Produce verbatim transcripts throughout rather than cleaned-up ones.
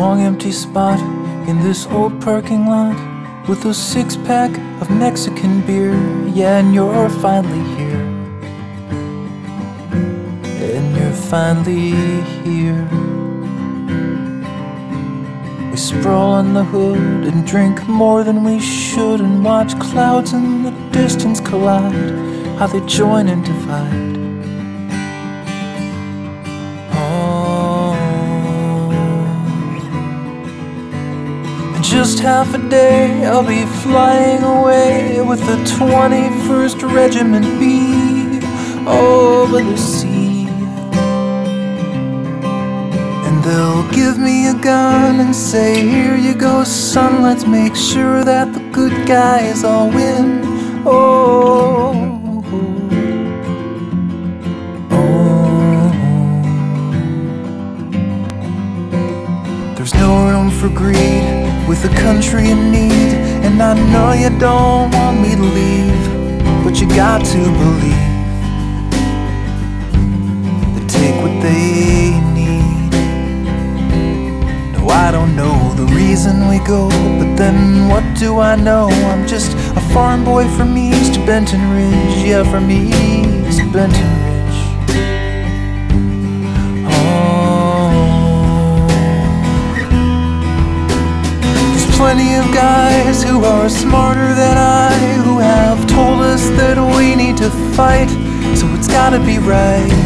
long empty spot in this old parking lot with a six-pack of Mexican beer. Yeah, and you're finally here. And you're finally here. We sprawl on the hood and drink more than we should, and watch clouds in the distance collide, how they join and divide. Oh. In just half a day I'll be flying away with the twenty-first Regiment B over the sea. They'll give me a gun and say, here you go, son, let's make sure that the good guys all win. Oh, oh. There's no room for greed with a country in need, and I know you don't want me to leave, but you got to believe they take what they need. I don't know the reason we go, but then what do I know? I'm just a farm boy from East Benton Ridge. Yeah, from East Benton Ridge. Oh. There's plenty of guys who are smarter than I, who have told us that we need to fight, so it's gotta be right.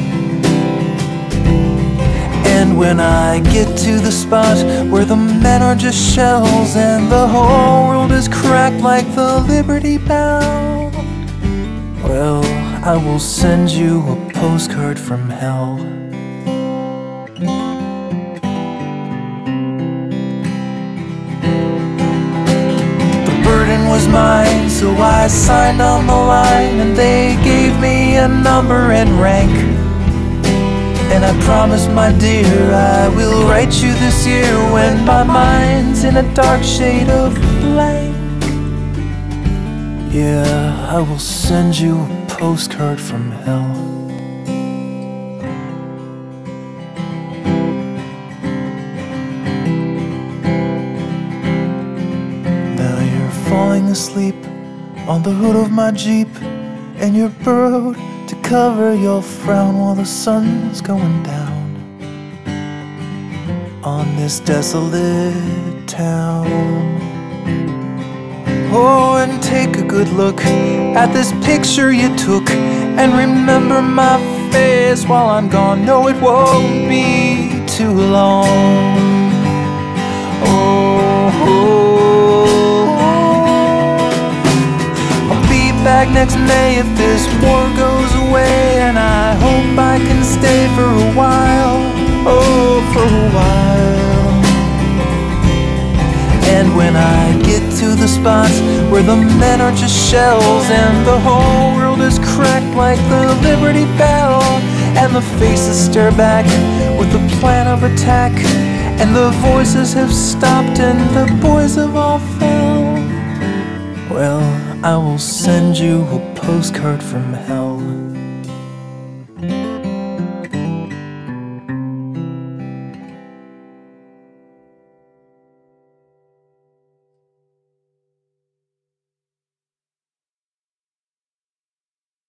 And when I get to the spot where the men are just shells and the whole world is cracked like the Liberty Bell, well, I will send you a postcard from hell. The burden was mine, so I signed on the line, and they gave me a number and rank. And I promise, my dear, I will write you this year when my mind's in a dark shade of blank. Yeah, I will send you a postcard from hell. Now you're falling asleep on the hood of my Jeep, and you're burrowed to cover your frown while the sun's going down on this desolate town. Oh, and take a good look at this picture you took, and remember my face while I'm gone. No, it won't be too long. Oh, oh, oh. I'll be back next May if this war goes away, and I hope I can stay for a while. Oh, for a while. And when I get to the spots where the men are just shells and the whole world is cracked like the Liberty Bell, and the faces stare back with the plan of attack, and the voices have stopped and the boys have all fell, well, I will send you a postcard from hell.